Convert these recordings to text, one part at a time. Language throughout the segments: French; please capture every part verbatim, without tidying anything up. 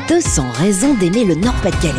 deux cents raisons d'aimer le Nord-Pas-de-Calais.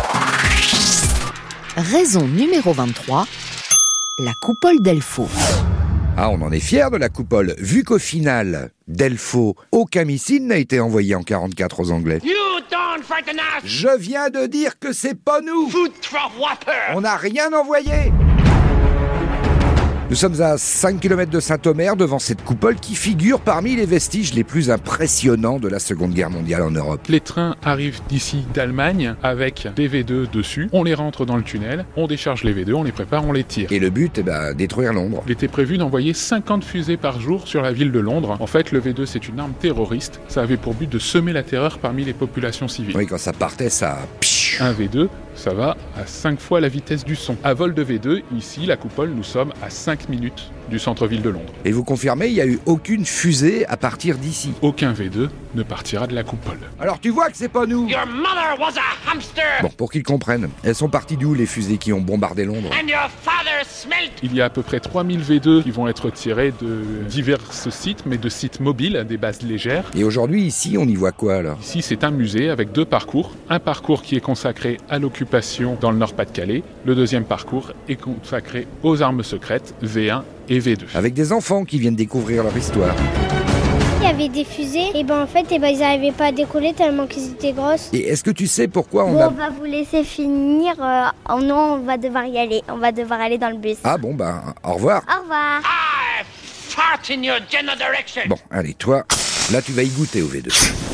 Raison numéro vingt-trois, la coupole Delfaux. Ah, on en est fiers de la coupole, vu qu'au final, Delfaux, aucun missile n'a été envoyé en quarante-quatre aux Anglais. You don't frighten us. Je viens de dire que c'est pas nous. Food for water. On n'a rien envoyé. Nous sommes à cinq kilomètres de Saint-Omer, devant cette coupole qui figure parmi les vestiges les plus impressionnants de la Seconde Guerre mondiale en Europe. Les trains arrivent d'ici d'Allemagne avec des V deux dessus. On les rentre dans le tunnel, on décharge les V deux, on les prépare, on les tire. Et le but, eh ben, détruire Londres. Il était prévu d'envoyer cinquante fusées par jour sur la ville de Londres. En fait, le V deux, c'est une arme terroriste. Ça avait pour but de semer la terreur parmi les populations civiles. Oui, quand ça partait, ça... Un V deux, ça va à cinq fois la vitesse du son. À vol de V deux, ici, la coupole, nous sommes à cinq minutes du centre-ville de Londres. Et vous confirmez, il n'y a eu aucune fusée à partir d'ici. Aucun V deux ne partira de la coupole. Alors tu vois que c'est pas nous. Your mother was a hamster. Bon, pour qu'ils comprennent, elles sont parties d'où les fusées qui ont bombardé Londres? And your father smelt. Il y a à peu près trois mille V deux qui vont être tirés de divers sites, mais de sites mobiles, des bases légères. Et aujourd'hui, ici, on y voit quoi alors? Ici, c'est un musée avec deux parcours. Un parcours qui est consacré à l'occupation dans le Nord-Pas-de-Calais. Le deuxième parcours est consacré aux armes secrètes, V un et V deux. Avec des enfants qui viennent découvrir leur histoire. Il y avait des fusées, et ben en fait et ben, ils n'arrivaient pas à décoller tellement qu'ils étaient grosses. Et est-ce que tu sais pourquoi on bon, a... on va vous laisser finir. Euh, oh non, on va devoir y aller. On va devoir aller dans le bus. Ah bon, bah, au revoir. Au revoir. I fart in your general direction. Bon, allez, toi, là tu vas y goûter au V deux.